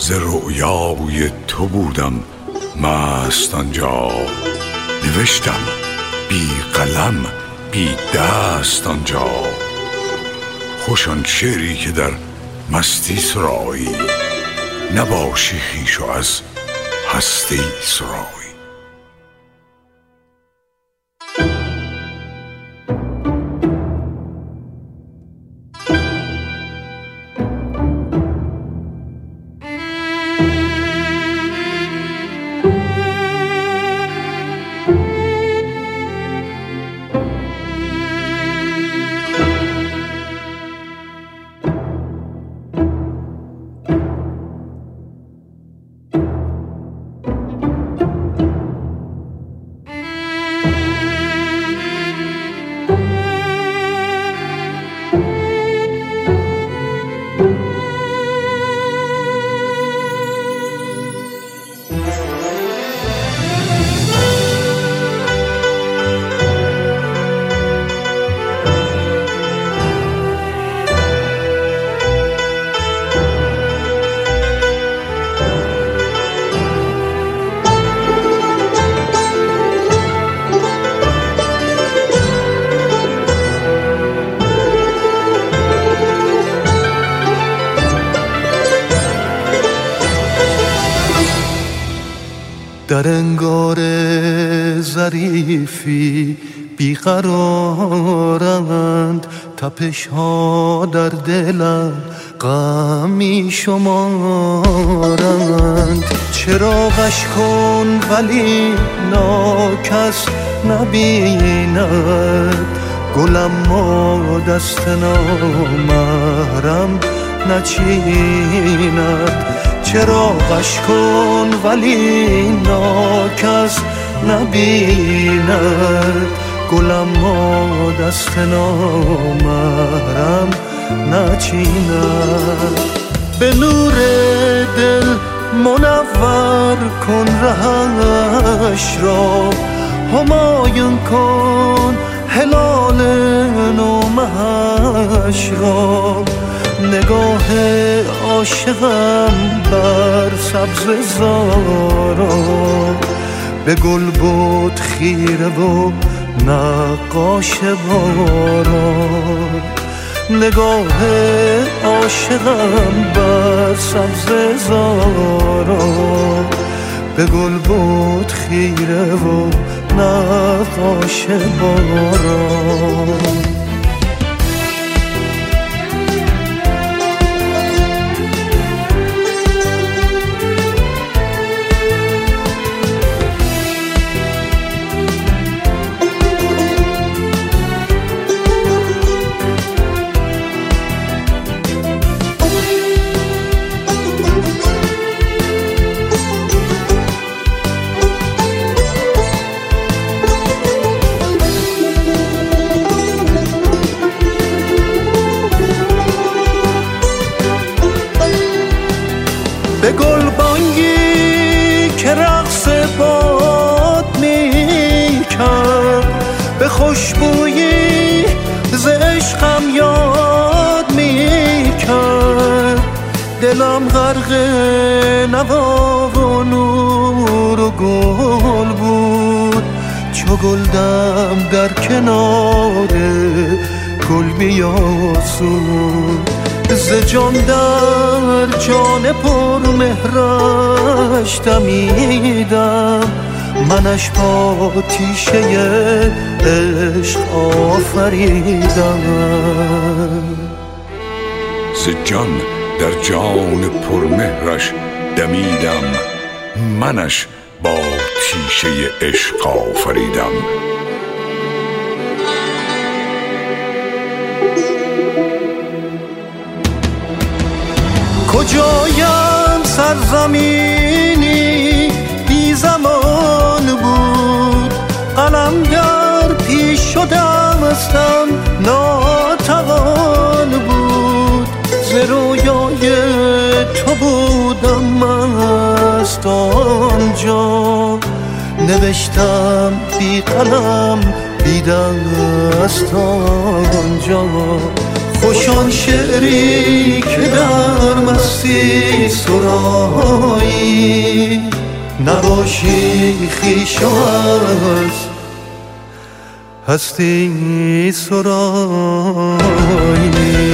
ز رؤیای تو بودم مست آنجا، نوشتم بی قلم بی دست آنجا. خوش آن شعری که در مستی سرایی، نباشی خویش و از هستی سرایی. در انگار ظریفی بیقرارند، تپش ها در دلم غمی شمارند. چراغش کن ولی ناکس نبیند، گلم ما دست نامحرم نچیند. چراغش کن ولی ناکس نبیند، گلم ما دست نامحرم نچیند. به نور دل منور کن رهش را، همایون کن هلال نومهش را. نگاه عاشقم بر سبز زارا، به گل بود خیره و نقاش باران. نگاه عاشقم بر سبز زارا، به گل بود خیره و نقاش باران. به گلبانگی که رقص باد می کرد، به خوشبویی ز عشقم یاد می کرد. دلم غرق نوا و نور و گل بود، چو گلدم در کنار گل بیاسود. ز جان در جان پر مهرش دمیدم، منش با تیشه عشق آفریدم. ز جان در جان پر مهرش دمیدم، منش با تیشه عشق آفریدم. کجایم سرزمینی بی زمان بود، قلم در پیش شدمستم ناتوان بود. ز رویای تو بودم مست آنجا، نوشتم بی قلم بی دست آنجا. خوشان شعری که در مستی سرایی نباشی خویش از هستی سرایی